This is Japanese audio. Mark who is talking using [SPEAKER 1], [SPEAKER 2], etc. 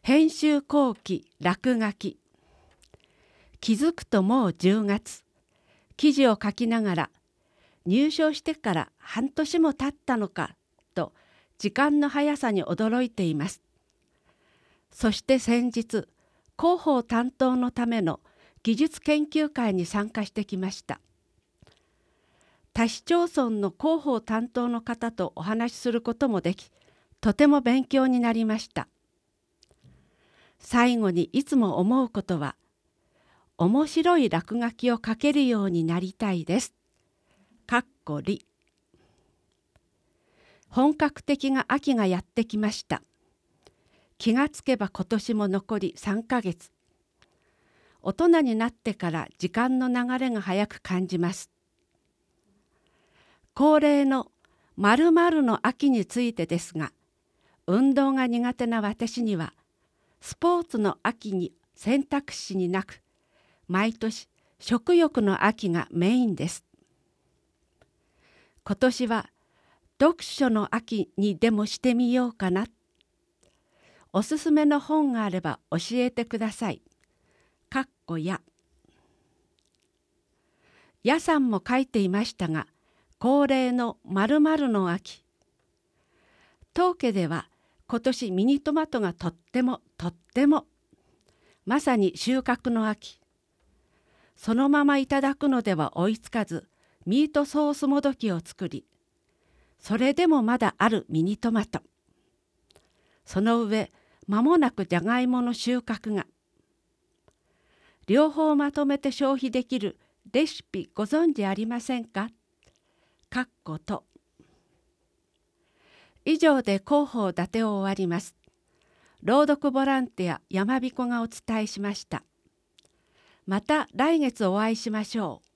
[SPEAKER 1] 編集後期落書き。気づくともう10月。記事を書きながら、入賞してから半年も経ったのかと時間の速さに驚いています。そして先日、広報担当のための技術研究会に参加してきました。他市町村の広報担当の方とお話しすることもでき、とても勉強になりました。最後にいつも思うことは、面白い落書きを書けるようになりたいです。本格的な秋がやってきました。気がつけば今年も残り3ヶ月。大人になってから時間の流れが早く感じます。恒例の〇〇の秋についてですが、運動が苦手な私には、スポーツの秋に選択肢になく、毎年食欲の秋がメインです。今年は読書の秋にでもしてみようかな。おすすめの本があれば教えてください。やさんも書いていましたが、恒例の〇〇の秋。当家では今年ミニトマトがとってもまさに収穫の秋。そのままいただくのでは追いつかず、ミートソースもどきを作り、それでもまだあるミニトマト。その上、間もなくじゃがいもの収穫が。両方まとめて消費できるレシピご存知ありませんか？以上で広報伊達を終わります。朗読ボランティアやまびこがお伝えしました。また来月お会いしましょう。